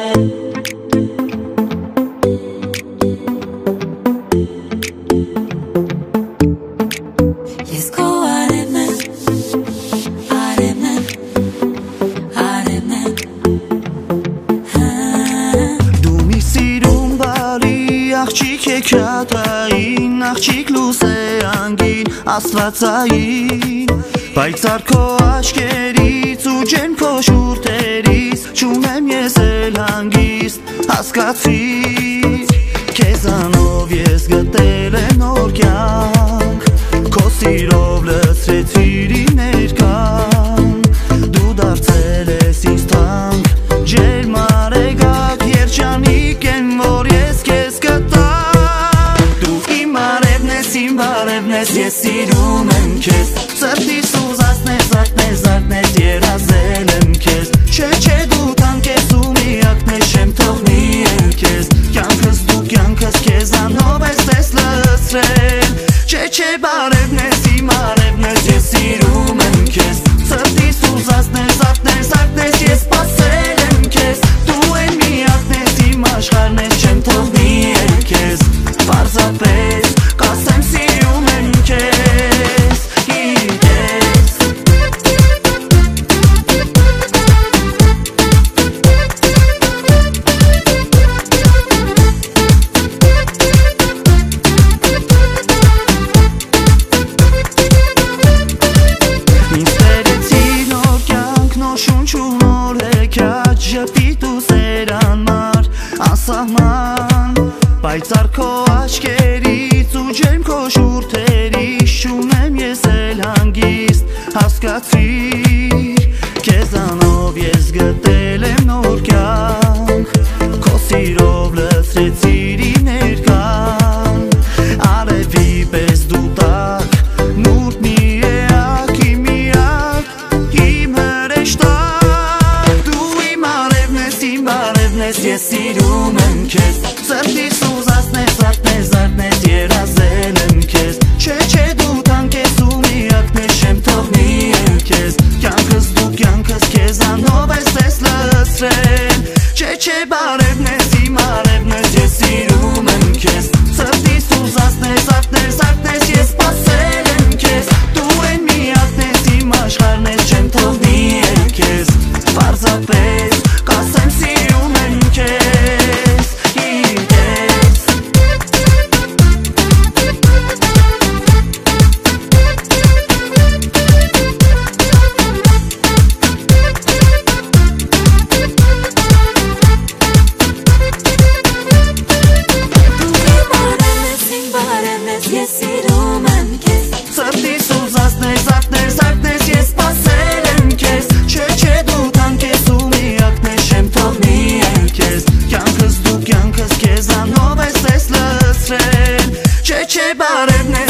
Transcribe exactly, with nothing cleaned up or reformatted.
Ես քո արևն եմ, արևն եմ, արևն եմ Դու մի սիրուն բարի աղջիկ է քյատային, աղջիկ լուս է անգին, աստվածային Պայծառ քո աչքերից ու ջերմ քո շուրթերից Չունեմ ես էլ հանգիստ, հասկացիր Քեզանով ես գտել եմ նոր կյանք Քո սիրով լցրեցիր իմ ներկան Դու դարձել ես ինձ թանկ Ջերմ արեգակ երջանիկ եմ, որ ես քեզ գտա Դու իմ արևն ես, իմ բարևն ես, ես սիրում եմ քեզ Սրտիս ուզածնես, ակնես, ակնես, երազել եմ քեզ Չէ, չէ, դու թանկ ես ու միակն ես, չեմ թողնի էլ քեզ Կյանքս դու կյանքս քեզանով ես ես լցրել Չէ, չէ, բարևն ես, իմ արևն ես, ես սիրում եմ քեզ Սրտիս ուզածնես, ակնես, ակնես, ես սպասել եմ քեզ Դու են միակն ես, իմ աշխարհն ես, չեմ թողնի էլ քեզ Պարզապես կասեմ սիրում եմ քեզ Գիտես Ինձ բերեցի նոր կյանք, նոր շունչ ու նոր հեքիաթ Ժպիտ ու սերանմար, անսահման Պայծառ քո աչքերից ու ջերմ քո շուրթերից Չունեմ ես էլ հանգիստ, հասկացիր Քեզանով ես գտել եմ նոր կյանք Քո սիրով լցրեցիր իմ ներկան Արևի պես դու տակ, նուրդ մի էակ, իմ միակ, իմ հրեշտակ Դու իմ արևն ես, իմ բարևն ես, ես սիրում եմ քեզ Սրտիս ուզածնես, ակնես, ակնես, երազել եմ քեզ Չէ, չէ, դու թանկ ես ու միակն ես, չեմ թողնի էլ քեզ Կյանքս դու կյանքս քեզանով ես ես լցրել Չէ, չէ, բարևն ես, իմ արևն ես, ես սիրում եմ քեզ Սրտիս ուզածնես, ակնես, ակնես, ես սպասել եմ քեզ Դու են միակն ես, իմ աշխարհն ես, չեմ թողնի էլ քեզ Պարզապես կասեմ սիրում եմ քեզ Գիտես Ես սիրում եմ քեզ Սրտիս ուզածնես, ակնես, ակնես, ես սպասել եմ քեզ Չէ, չէ, դու թանկ ես ու միակն ես, չեմ թողնի էլ քեզ Կյանքս դու կյանքս քեզանով ես ես լցրել Չէ, չէ, բարևն ես